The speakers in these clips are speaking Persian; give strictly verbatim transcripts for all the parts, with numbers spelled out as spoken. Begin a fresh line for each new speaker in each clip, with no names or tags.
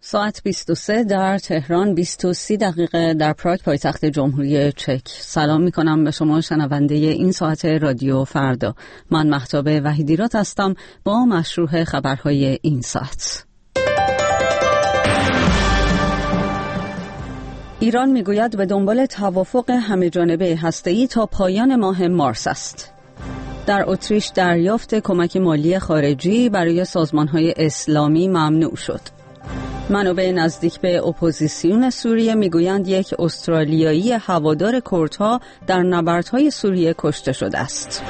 ساعت بیست و سه در تهران، بیست و سه دقیقه در پراگ پایتخت جمهوری چک. سلام می کنم به شما شنونده این ساعت رادیو فردا. من مهتاب وحیدیرات هستم با مشروع خبرهای این ساعت. ایران میگوید به دنبال توافق همه‌جانبه هسته‌ای تا پایان ماه مارس است. در اتریش دریافت کمک مالی خارجی برای سازمان‌های اسلامی ممنوع شد. منابع نزدیک به اپوزیسیون سوریه میگویند یک استرالیایی هوادار کردها در نبردهای سوریه کشته شده است.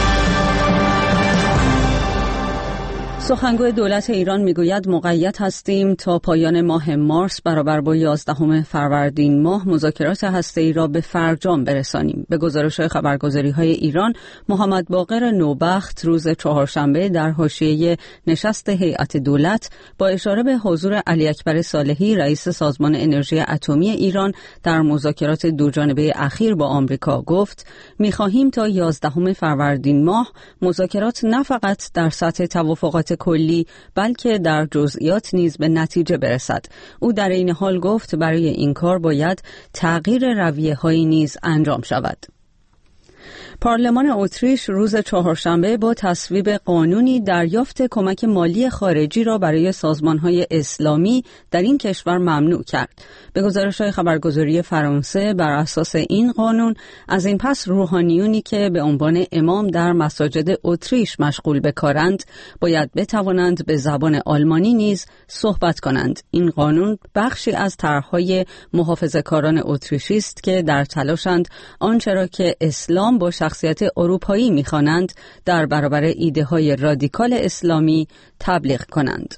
سخنگوی دولت ایران میگوید مقید هستیم تا پایان ماه مارس برابر با یازدهم فروردین ماه مذاکرات هسته‌ای را به فرجام برسانیم. به گزارش خبرگزاری‌های ایران، محمد باقر نوبخت روز چهارشنبه در حاشیه نشست هیئت دولت با اشاره به حضور علی اکبر صالحی رئیس سازمان انرژی اتمی ایران در مذاکرات دوجانبه اخیر با آمریکا گفت می‌خواهیم تا یازدهم فروردین ماه مذاکرات نه فقط در سطح توافقات کلی بلکه در جزئیات نیز به نتیجه برسد. او در این حال گفت برای این کار باید تغییر رویه‌هایی نیز انجام شود. پارلمان اتریش روز چهارشنبه با تصویب قانونی دریافت کمک مالی خارجی را برای سازمان‌های اسلامی در این کشور ممنوع کرد. به گزارش خبرگزاری فرانسه، بر اساس این قانون از این پس روحانیونی که به عنوان امام در مساجد اتریش مشغول به کارند باید بتوانند به زبان آلمانی نیز صحبت کنند. این قانون بخشی از طرح‌های محافظه‌کاران اتریشی است که در تلاشند آنچه را که اسلام با شخصیت اروپایی می‌خوانند در برابر ایده‌های رادیکال اسلامی تبلیغ کنند.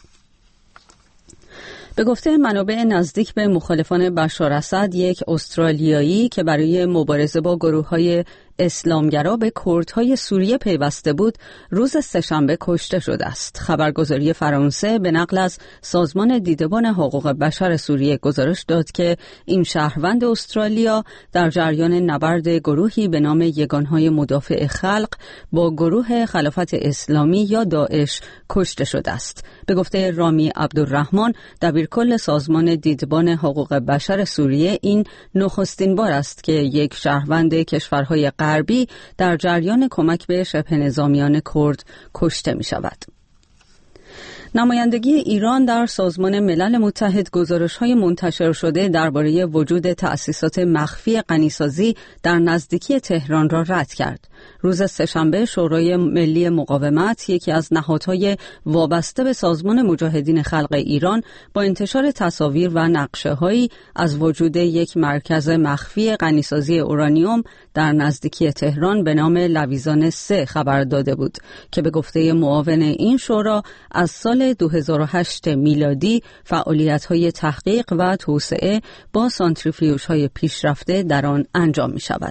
به گفته منابع نزدیک به مخالفان بشار اسد، یک استرالیایی که برای مبارزه با گروه‌های اسلامگرا به کردهای سوریه پیوسته بود روز سه‌شنبه کشته شده است. خبرگزاری فرانسه به نقل از سازمان دیدبان حقوق بشر سوریه گزارش داد که این شهروند استرالیا در جریان نبرد گروهی به نام یگانهای مدافع خلق با گروه خلافت اسلامی یا داعش کشته شده است. به گفته رامی عبدالرحمن، دبیرکل سازمان دیدبان حقوق بشر سوریه، این نخستین بار است که یک شهروند کشورهای غربی در جریان کمک به شبه نظامیان کرد کشته می شود. نمایندگی ایران در سازمان ملل متحد گزارش‌های منتشر شده درباره وجود تأسیسات مخفی غنیسازی در نزدیکی تهران را رد کرد. روز سه‌شنبه شورای ملی مقاومت، یکی از نهادهای وابسته به سازمان مجاهدین خلق ایران، با انتشار تصاویر و نقشه‌هایی از وجود یک مرکز مخفی غنیسازی اورانیوم در نزدیکی تهران به نام لویزان سه خبر داده بود که به گفته معاون این شورا از سال دو هزار و هشت میلادی فعالیت‌های تحقیق و توسعه با سانتریفیوژهای پیشرفته در آن انجام می‌شود.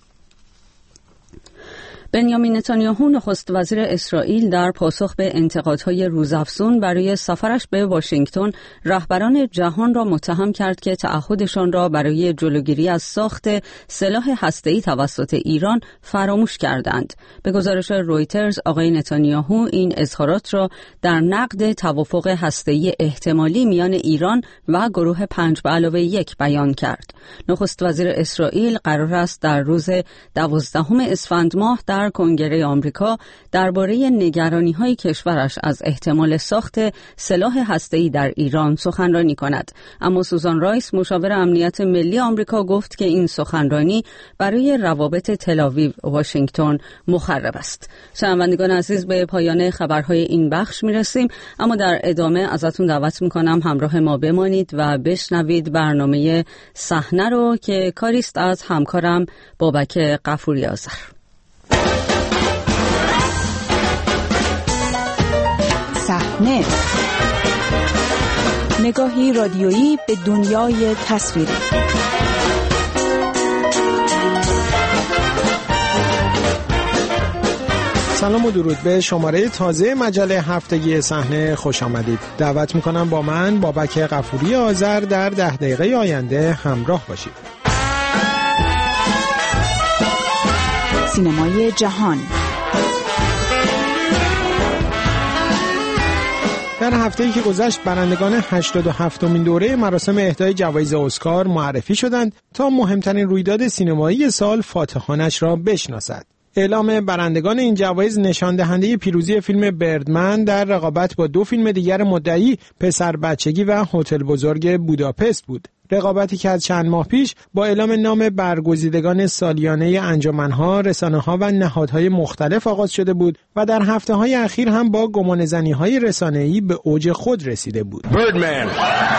بنیامین نتانیاهو نخست وزیر اسرائیل در پاسخ به انتقادهای روزافزون برای سفرش به واشنگتن رهبران جهان را متهم کرد که تعهدشان را برای جلوگیری از ساخت سلاح هسته‌ای توسط ایران فراموش کردند. به گزارش رویترز، آقای نتانیاهو این اظهارات را در نقد توافق هسته‌ای احتمالی میان ایران و گروه پنج به علاوه یک بیان کرد. نخست وزیر اسرائیل قرار است در روز دوازدهم اسفند ماه در کنگره آمریکا درباره نگرانی‌های کشورش از احتمال ساخت سلاح هسته‌ای در ایران سخنرانی کند. اما سوزان رایس، مشاور امنیت ملی آمریکا، گفت که این سخنرانی برای روابط تل‌آویو واشنگتن مخرب است. شنوندگان عزیز، به پایان خبرهای این بخش می‌رسیم، اما در ادامه ازتون دعوت می‌کنم همراه ما بمانید و بشنوید برنامه صحنه رو که کاریست از همکارم بابک غفوری آذر.
صحنه، نگاهی رادیویی به دنیای تصویری.
سلام و درود به شماره تازه مجله هفتگی صحنه خوش آمدید. دعوت میکنم با من بابک غفوری آذر در ده دقیقه آینده همراه باشید.
سینمای جهان.
در هفته‌ای که گذشت برندگان هشتاد و هفتمین دوره مراسم اهدای جوایز اسکار معرفی شدند تا مهمترین رویداد سینمایی سال فاتحانش را بشناسد. اعلام برندگان این جوایز نشان دهنده پیروزی فیلم بردمن در رقابت با دو فیلم دیگر مدعی پسر بچگی و هتل بزرگ بوداپست بود. رقابتی که از چند ماه پیش با اعلام نام برگزیدگان سالیانه انجمن‌ها، رسانه‌ها و نهادهای مختلف آغاز شده بود و در هفته‌های اخیر هم با گمانه‌زنی‌های رسانه‌ای به اوج خود رسیده بود. بردمن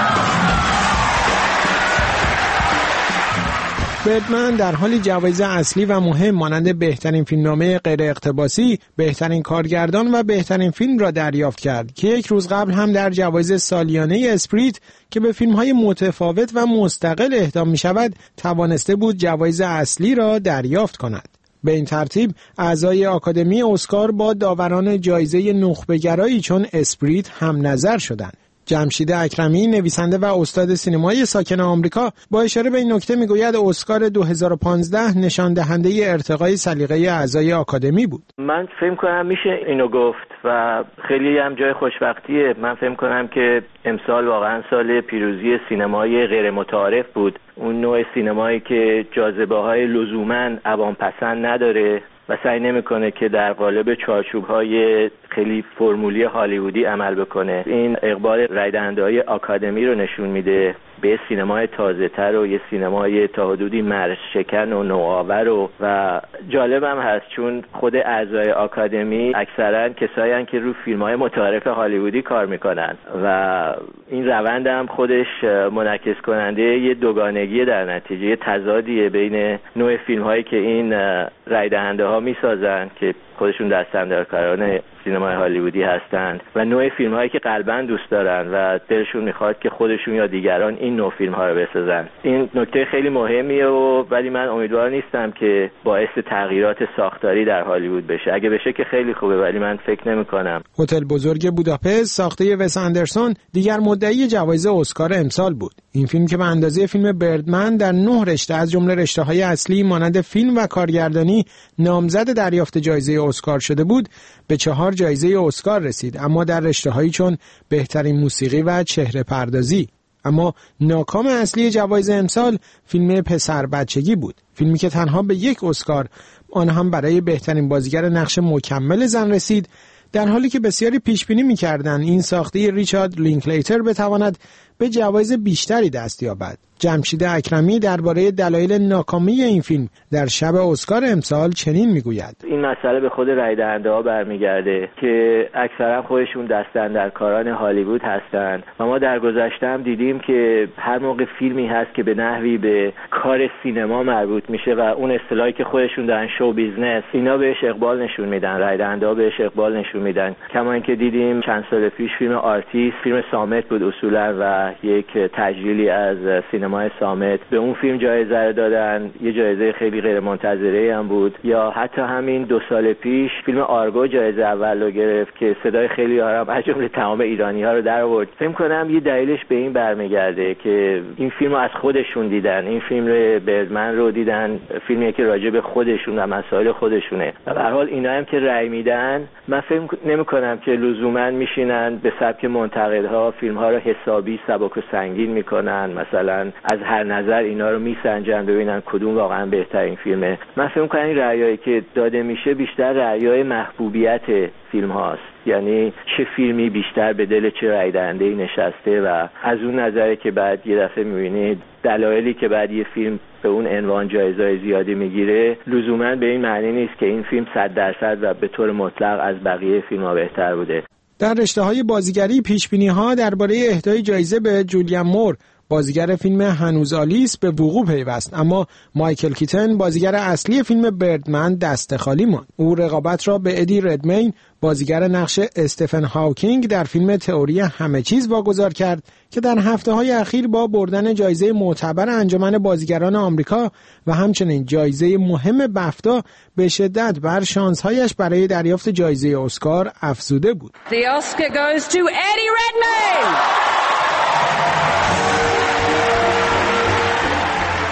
بردمن در حالی جوایز اصلی و مهم مانند بهترین فیلمنامه غیر اقتباسی، بهترین کارگردان و بهترین فیلم را دریافت کرد که یک روز قبل هم در جوایز سالیانه اسپریت که به فیلم‌های متفاوت و مستقل اهدا می‌شود توانسته بود جوایز اصلی را دریافت کند. به این ترتیب اعضای آکادمی اسکار با داوران جایزه نخبه‌گرایی چون اسپریت هم نظر شدند. جمشید اکرمی، نویسنده و استاد سینمایی ساکن آمریکا، با اشاره به این نکته میگوید اسکار دو هزار و پانزده نشان دهنده ارتقای سلیقه اعضای آکادمی بود.
من فکر کنم میشه اینو گفت و خیلی هم جای خوشبختیه. من فکر کنم که امسال واقعا سال پیروزی سینمای غیر متعارف بود. اون نوع سینمایی که جاذبه‌های لزوماً عوام پسند نداره و سعی نمیکنه که در قالب چارچوب‌های خیلی فرمولی هالیوودی عمل بکنه. این اقبال رای دهنده‌های آکادمی رو نشون میده به سینمای تازه‌تر و یه سینمای تا حدودی مرزشکن و نوآور و و جالبم هست چون خود اعضای آکادمی اکثرا کسایی هستن که رو فیلم‌های متعارف هالیوودی کار میکنن و این روند هم خودش منعکس کننده یه دوگانگی در نتیجه، یه تضادیه بین نوع فیلم‌هایی که این رای دهنده‌ها میسازن که خودشون دستاندرکاران سینمای هالیوودی هستند و نوع فیلم‌هایی که قلباً دوست دارن و دلشون میخواد که خودشون یا دیگران این نوع فیلم‌ها رو بسازن. این نکته خیلی مهمیه و ولی من امیدوار نیستم که باعث تغییرات ساختاری در هالیوود بشه. اگه بشه که خیلی خوبه ولی من فکر نمی‌کنم.
هتل بزرگ بوداپست ساخته وس اندرسون دیگر مدعی جوایز اسکار امسال بود. این فیلم که به اندازه فیلم بردمن در نه رشته از جمله رشته‌های اصلی مانند فیلم و کارگردانی نامزد دریافت جایزه اسکار شده بود، به چهار جایزه اسکار رسید، اما در رشته‌هایی چون بهترین موسیقی و چهره پردازی. اما ناکام اصلی جوایز امسال فیلم پسر بچگی بود، فیلمی که تنها به یک اسکار، آن هم برای بهترین بازیگر نقش مکمل زن رسید، در حالی که بسیاری پیش بینی می‌کردند این ساخته ریچارد لینکلیتر بتواند به جوایز بیشتری دست یابد. جمشید اکرمی درباره دلایل ناکامی این فیلم در شب اسکار امسال چنین میگوید:
این مسئله به خود رای دهنده‌ها برمیگرده که اکثرا خودشون دستاندرکاران هالیوود هستند و ما در گذشته هم دیدیم که هر موقع فیلمی هست که به نحوی به کار سینما مربوط میشه و اون اصطلاحی که خودشون دارن شو بیزنس، اینا بهش اقبال نشون میدن، رای دهنده‌ها بهش اقبال نشون میدن. کما اینکه دیدیم چند سال پیش فیلم آرتیست، فیلم صامت بود اصولا و یک تجلیلی از سینمای صامت، به اون فیلم جایزه رو دادن، یه جایزه خیلی غیر منتظره هم بود. یا حتی همین دو سال پیش فیلم آرگو جایزه اول رو گرفت که صدای خیلی آرام از جمله تمام ایرانی‌ها رو در آورد. فکر کنم یه دلیلش به این برمیگرده که این فیلم رو از خودشون دیدن، این فیلم رو بردمن رو دیدن، فیلمی که راجع به خودشون و مسائل خودشونه و به هر حال اینا هم که رأی میدن، من فکر نمی‌کنم که لزوما میشینن به سبک منتقدها فیلم‌ها رو حسابی سبک و سنگین میکنن، مثلا از هر نظر اینا رو میسنجن ببینن کدوم واقعا بهترین فیلمه. من فکر می‌کنم این رأیایی که داده میشه بیشتر رأیای محبوبیت فیلم هاست، یعنی چه فیلمی بیشتر به دل چه رای دهنده‌ای نشسته و از اون نظره که بعد یه دفعه می‌بینید دلایلی که بعد یه فیلم به اون عنوان جایزه زیادی میگیره لزوما به این معنی نیست که این فیلم صد درصد و به طور مطلق از بقیه فیلم‌ها بهتر بوده.
در رشته‌های بازیگری پیش‌بینی‌ها درباره اهدای جایزه به جولیان مور، بازیگر فیلم هنوز آلیس، به وقوع پیوست، اما مایکل کیتن، بازیگر اصلی فیلم بردمن، دست خالی ماند. او رقابت را به ادی ردمین، بازیگر نقش استفن هاوکینگ در فیلم تئوری همه چیز واگذار کرد که در هفته‌های اخیر با بردن جایزه معتبر انجمن بازیگران آمریکا و همچنین جایزه مهم بفتا به شدت بر شانس‌هایش برای دریافت جایزه اسکار افزوده بود.
The Oscar goes to Eddie Redmayne.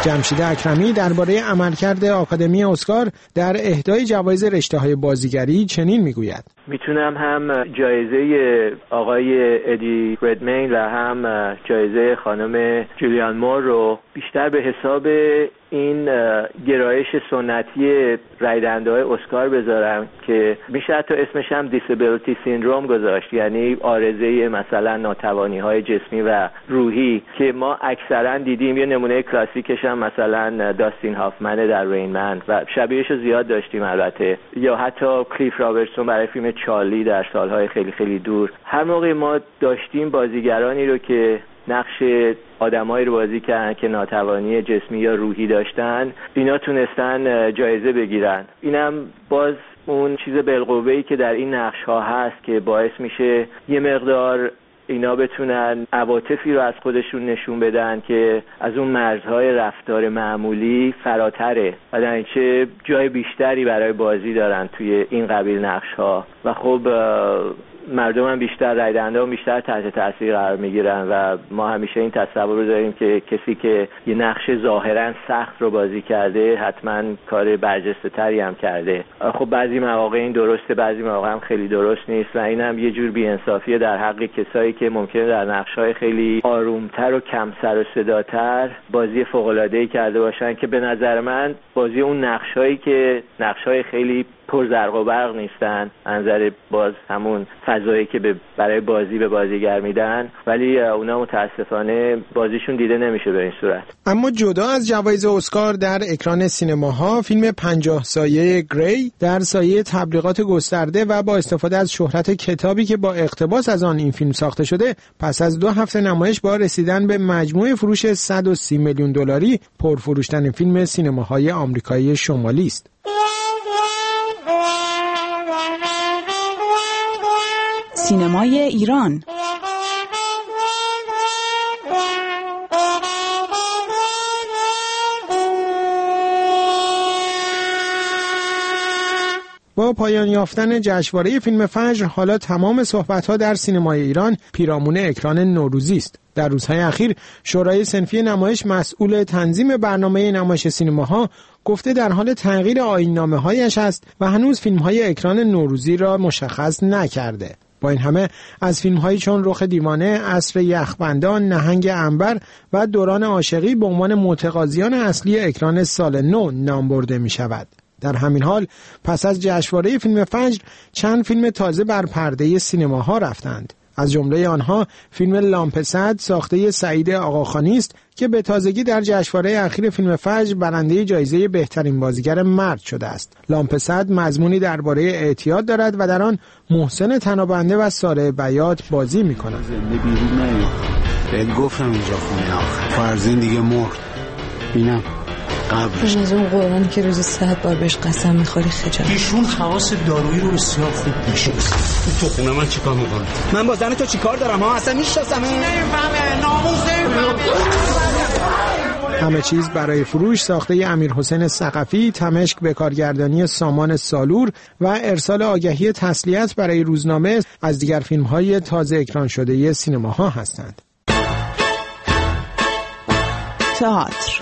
جمشید اکرمی درباره عملکرد آکادمی اسکار در اهدای جوایز رشته‌های بازیگری چنین میگوید:
میتونم هم جایزه آقای ادی ردمین و هم جایزه خانم جولیان مور رو بیشتر به حساب این گرایش سنتی رای دهنده‌های اسکار بذارم که میشه حتی اسمش هم دیسابیلیتی سیندروم گذاشت، یعنی عارضه مثلا ناتوانی‌های جسمی و روحی که ما اکثرا دیدیم. یه نمونه کلاسیکش هم مثلا داستین هافمن در رین من و شبیهش رو زیاد داشتیم البته، یا حتی کلیف رابرتسون برای فیلم چارلی در سالهای خیلی خیلی دور. هر موقع ما داشتیم بازیگرانی رو که نقش آدمایی رو بازی کردن که ناتوانی جسمی یا روحی داشتن، اینا تونستن جایزه بگیرن. اینم باز اون چیز بالقوه‌ای که در این نقش ها هست که باعث میشه یه مقدار اینا بتونن عواطفی رو از خودشون نشون بدن که از اون مرزهای رفتار معمولی فراتره و در اینچه جای بیشتری برای بازی دارن توی این قبیل نقش ها و خب مردم هم بیشتر رای دهنده هم بیشتر تحت تاثیر قرار میگیرن و ما همیشه این تصور رو داریم که کسی که یه نقش ظاهرا سخت رو بازی کرده حتما کار برجسته تری هم کرده. خب بعضی مواقع این درسته، بعضی مواقع هم خیلی درست نیست و این هم یه جور بی‌انصافیه در حق کسایی که ممکنه در نقش‌های خیلی آرومتر و کم سر و صداتر بازی فوق‌العاده‌ای کرده باشن که به نظر من بازی اون نقش‌هایی که نقش‌های خیلی پر زرق و برق نیستن، انظر باز همون فضایی که به برای بازی به بازیگر میدن، ولی اونا متاسفانه بازیشون دیده نمیشه به این صورت.
اما جدا از جوایز اسکار در اکران سینماها، فیلم پنجاه سایه گری در سایه تبلیغات گسترده و با استفاده از شهرت کتابی که با اقتباس از آن این فیلم ساخته شده، پس از دو هفته نمایش با رسیدن به مجموع فروش صد و سی میلیون دلاری پرفروش‌ترین فیلم سینماهای آمریکایی شمالی است.
سینمای ایران.
با پایان یافتن جشنواره فیلم فجر، حالا تمام صحبت‌ها در سینمای ایران پیرامون اکران نوروزی است. در روزهای اخیر شورای صنفی نمایش مسئول تنظیم برنامه نمایش سینماها گفته در حال تغییر آیین‌نامه‌هایش است و هنوز فیلم‌های اکران نوروزی را مشخص نکرده. با این همه از فیلم‌هایی چون رخ دیوانه، عصر یخبندان، نهنگ عنبر و دوران عاشقی به عنوان متقاضیان اصلی اکران سال نو نام برده می‌شود. در همین حال پس از جشنواره فیلم فجر چند فیلم تازه بر پرده سینماها رفتند. از جمله آنها فیلم لامپ صد ساخته سعید آقاخانی است که به تازگی در جشنواره اخیر فیلم فجر برنده جایزه بهترین بازیگر مرد شده است. لامپ صد مضمونی درباره اعتیاد دارد و در آن محسن تنابنده و ساره بیات بازی می‌کنند.
زنده بیرون نیو. بهت گفتم اینجا خونه آخر. فرزین دیگه مرد. بینم قبرش.
از اون قرآنی که روزی صد بار بهش قسم می‌خوری خجالت.
ایشون خواص دارویی رو بسیار خوب می‌شناسه.
تو خونه من چیکار می‌کنی؟
من با زن تو چیکار دارم ها؟ اصلا می‌شناسم. نمی‌فهمه. ناموس نمی‌فهمه.
همه چیز برای فروش ساخته امیر حسین ثقفی، تمشک به کارگردانی سامان سالور و ارسال آگهی تسلیت برای روزنامه از دیگر فیلم‌های تازه اکران شده سینماها هستند.
تئاتر.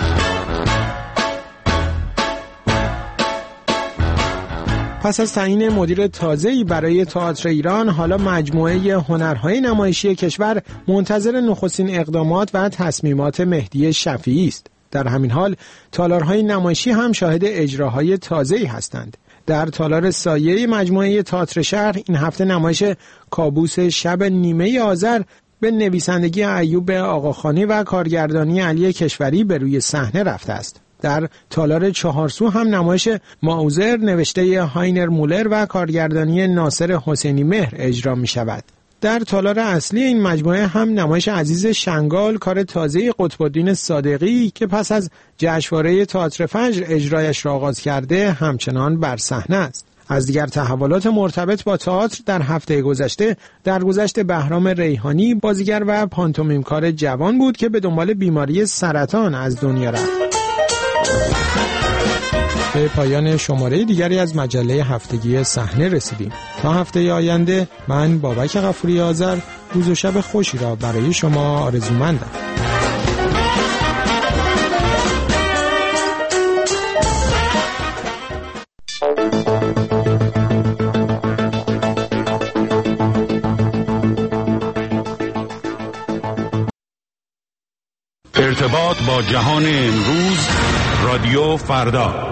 پس از تعیین مدیر تازه‌ای برای تئاتر ایران، حالا مجموعه هنرهای نمایشی کشور منتظر نخستین اقدامات و تصمیمات مهدی شفیعی است. در همین حال تالارهای نمایشی هم شاهد اجراهای تازه‌ای هستند. در تالار سایه مجموعه تئاتر شهر این هفته نمایش کابوس شب نیمه آذر به نویسندگی ایوب آقاخانی و کارگردانی علی کشوری به روی صحنه رفته است. در تالار چهارسو هم نمایش ماوزر نوشته هاینر مولر و کارگردانی ناصر حسینی مهر اجرا می شود. در تالار اصلی این مجموعه هم نمایش عزیز شنگال، کار تازه قطب‌الدین صادقی که پس از جشنواره تئاتر فجر اجرایش را آغاز کرده همچنان بر صحنه است. از دیگر تحولات مرتبط با تئاتر در هفته گذشته درگذشت بهرام ریحانی، بازیگر و پانتومیمکار جوان بود که به دنبال بیماری سرطان از دنیا رفت. به پایان شماره دیگری از مجله هفتگی صحنه رسیدیم. تا هفته آینده من بابک غفوری آذر روز و شب خوشی را برای شما آرزومندم.
ارتباط با جهان امروز، رادیو فردا.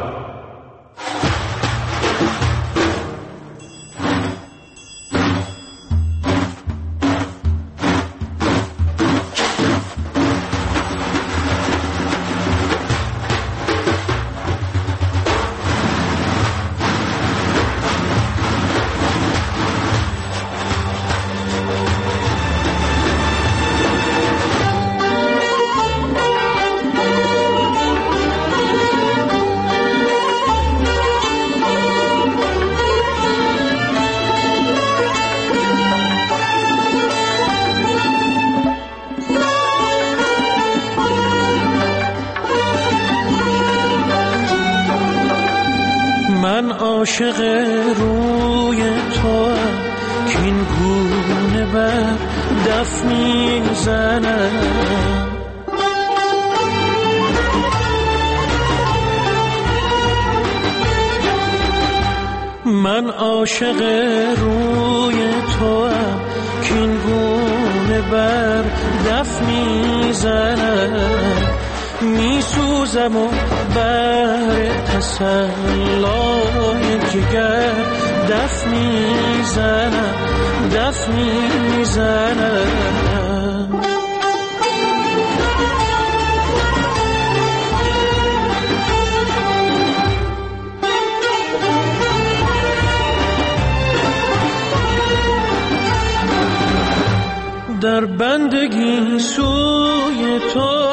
عاشق روی تو که این گونه بر دف میزنم، من عاشق روی تو که این گونه بر دف میزنم، میسوزم و بر تسلای جگر دف میزنم دف میزنم. در بندگی سوی تو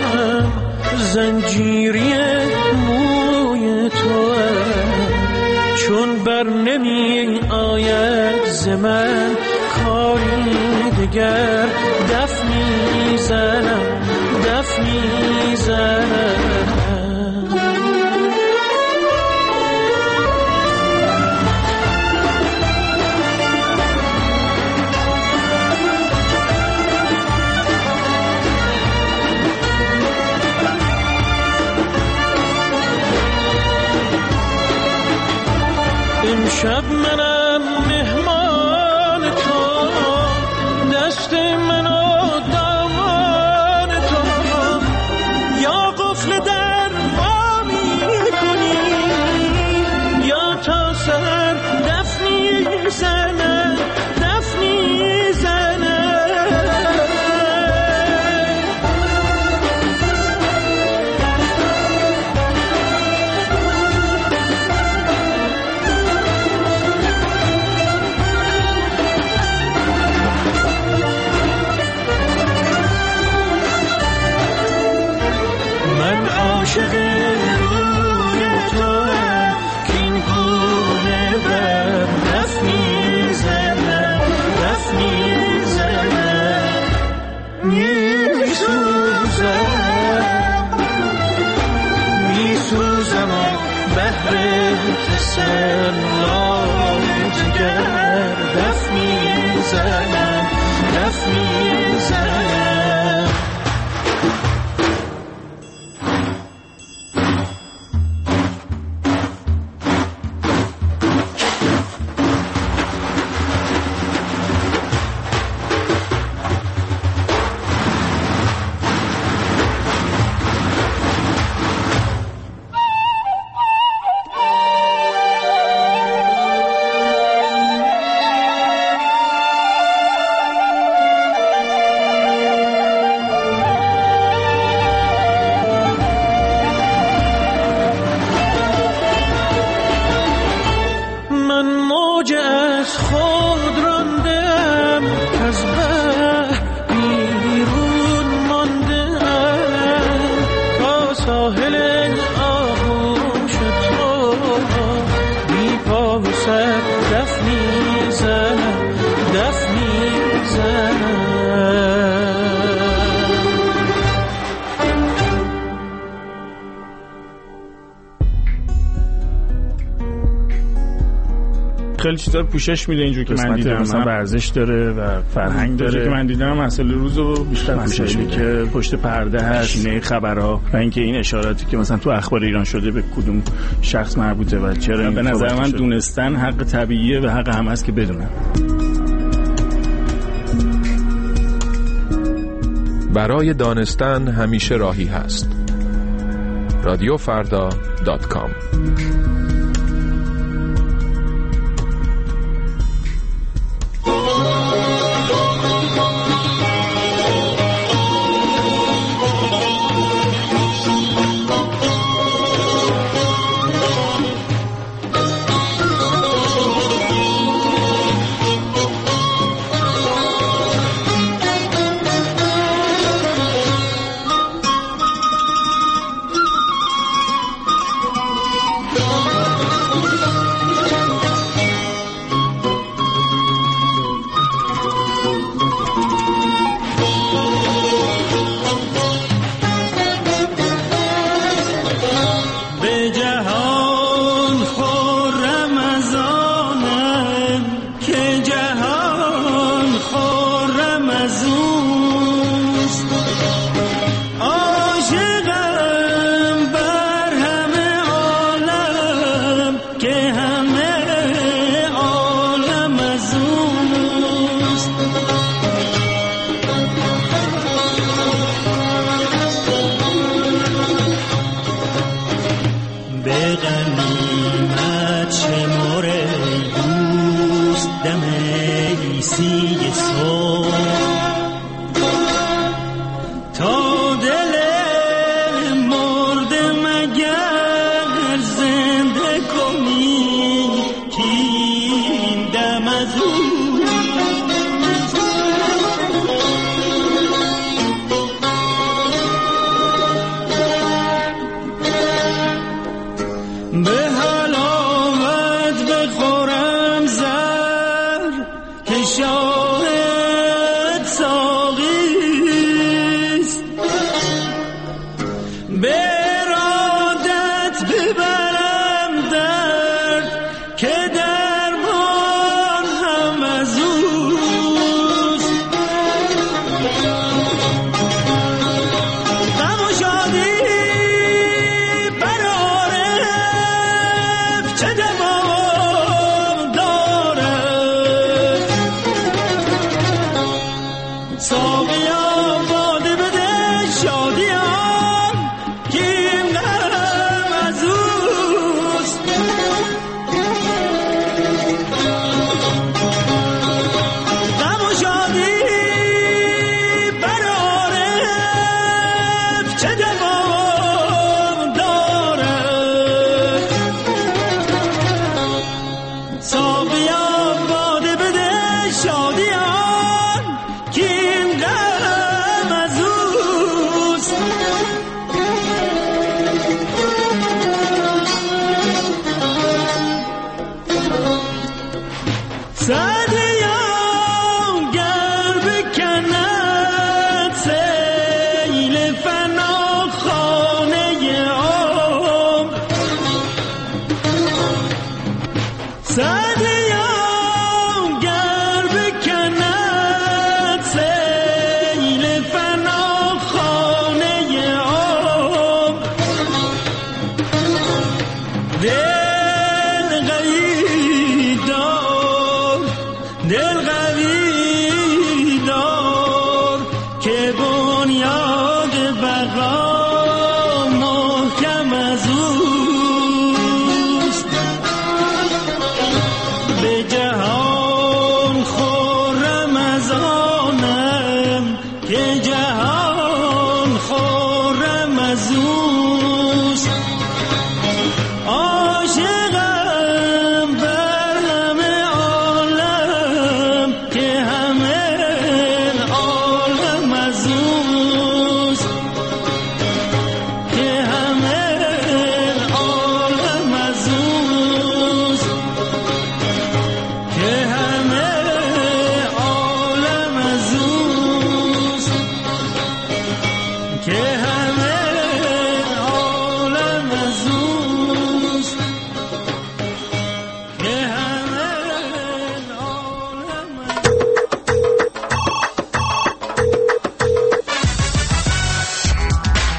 زنجیری موی تو، چون بر نمی آید ز من کاری دگر دف میزنم دف میزنم. امشب منم مهمان تو، دست منو دامان تو، یا قفل در وا میکنی یا تا سر دف میزنم دف میزنم. عاشق روی تو که این گونه بر دف میزنم دف میزنم، میسوزم میسوزم و بهر تسلای جگر دف میزنم دف میزنم.
خیلی چیزا پوشش میده اینجوری که من دیدم، مثلا ورزش داره و فرهنگ داره که من دیدم مسئله روزو بیشتر پوشش میده که پشت پرده هست، شینه خبرها و اینکه این اشاراتی که مثلا تو اخبار ایران شده به کدوم شخص مربوطه و چرا. به نظر من دونستن حق طبیعیه و حق هم هست که بدونن.
برای دانستن همیشه راهی هست. رادیو فردا دات کام.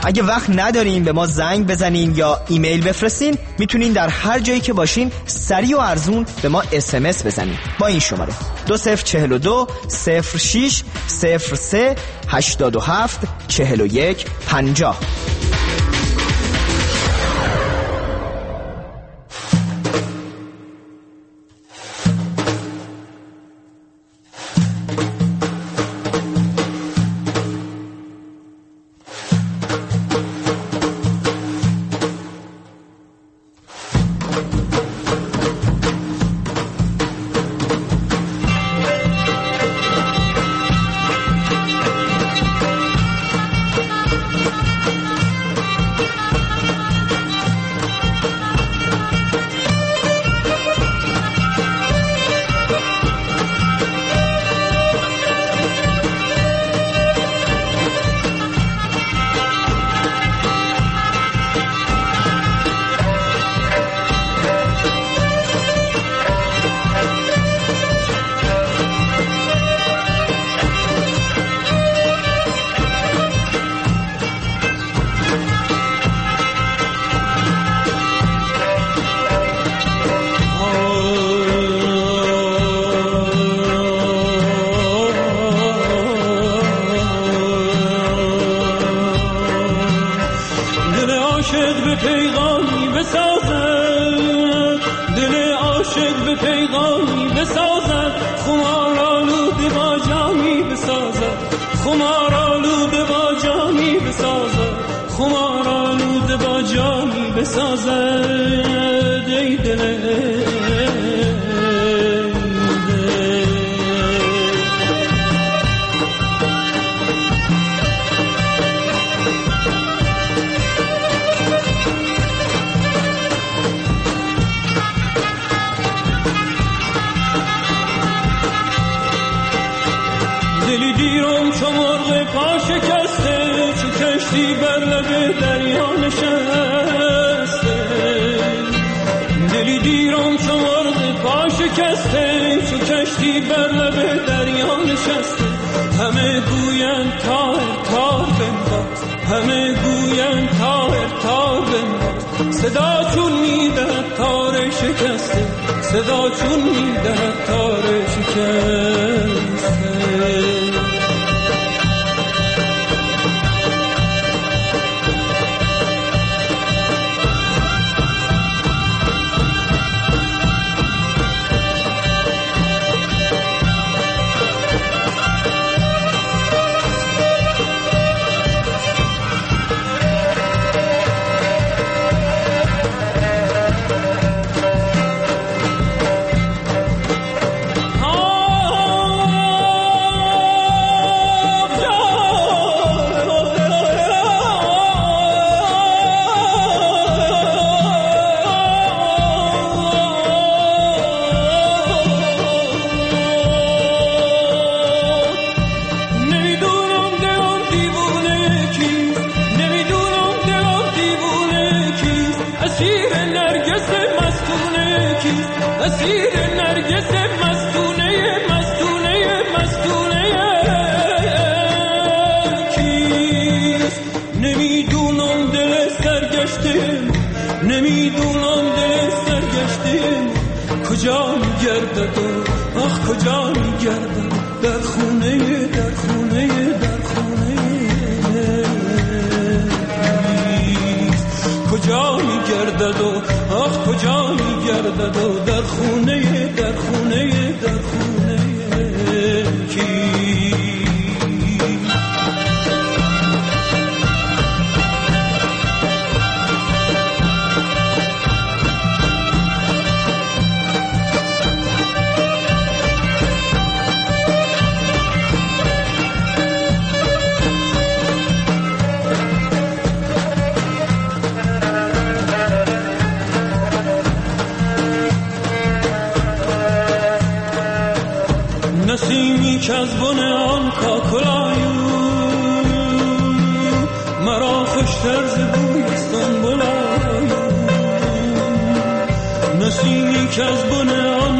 اگه وقت ندارین به ما زنگ بزنین یا ایمیل بفرستین، میتونین در هر جایی که باشین سریع و ارزون به ما اس ام اس بزنین با این شماره دو صفر چهل و دو صفر شش صفر سه هشتاد و هفت چهل و یک پنجاه.
نسیمی که از بن آن کاکلایو مرا خوشتر ز بوی استانبولایو نسیمی که از بن آن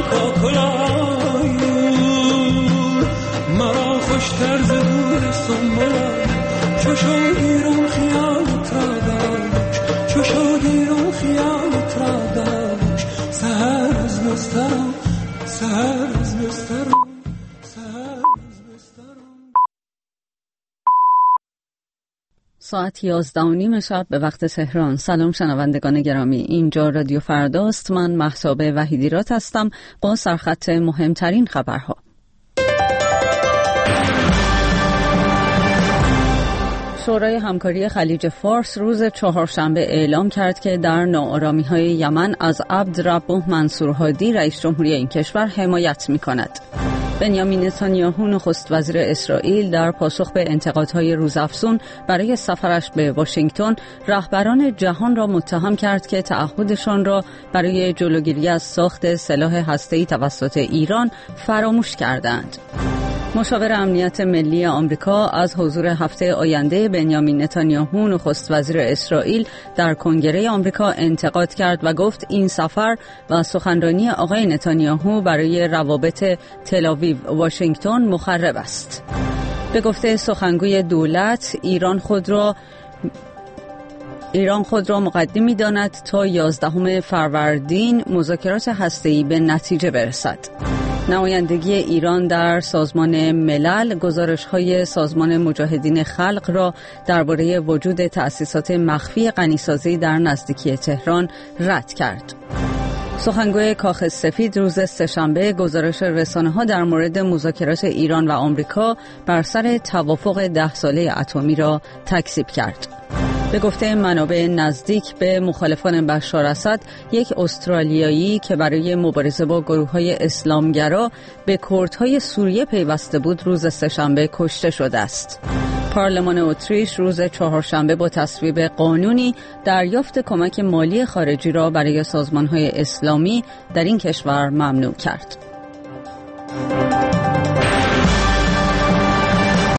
کاکلایو مرا خوشتر ز بوی استانبولایو چو شد ایران خیالت را داشت چو شد ایران خیالت را داشت سهر از نسترم سهر از نسترم
ساعت یازده و نیم شب به وقت تهران. سلام شنوندگان گرامی، اینجا رادیو فرداست. من مهتاب وحیدیرات هستم با سرخط مهمترین خبرها. شورای همکاری خلیج فارس روز چهارشنبه اعلام کرد که در ناآرامی‌های یمن از عبد ربه منصور هادی رئیس جمهوری این کشور حمایت می‌کند. بنیامین نتانیاهو نخست وزیر اسرائیل در پاسخ به انتقادهای روزافزون برای سفرش به واشنگتن رهبران جهان را متهم کرد که تعهدشان را برای جلوگیری از ساخت سلاح هسته‌ای توسط ایران فراموش کردند. مشاور امنیت ملی آمریکا از حضور هفته آینده بنیامین نتانیاهو نخست وزیر اسرائیل در کنگره آمریکا انتقاد کرد و گفت این سفر و سخنرانی آقای نتانیاهو برای روابط تل‌آویو واشنگتن مخرب است. به گفته سخنگوی دولت، ایران خود را ایران خود را مقدم می‌داند تا یازدهم فروردین مذاکرات هسته‌ای به نتیجه برسد. نمایندگی ایران در سازمان ملل گزارش‌های سازمان مجاهدین خلق را درباره وجود تأسیسات مخفی غنیسازی در نزدیکی تهران رد کرد. سخنگوی کاخ سفید روز سه‌شنبه گزارش رسانه‌ها در مورد مذاکرات ایران و آمریکا بر سر توافق ده ساله اتمی را تکذیب کرد. به گفته منابع نزدیک به مخالفان بشار اسد، یک استرالیایی که برای مبارزه با گروه‌های اسلامگرا به کردهای سوریه پیوسته بود روز سه‌شنبه کشته شده است. پارلمان اتریش روز چهارشنبه با تصویب قانونی دریافت کمک مالی خارجی را برای سازمان‌های اسلامی در این کشور ممنوع کرد.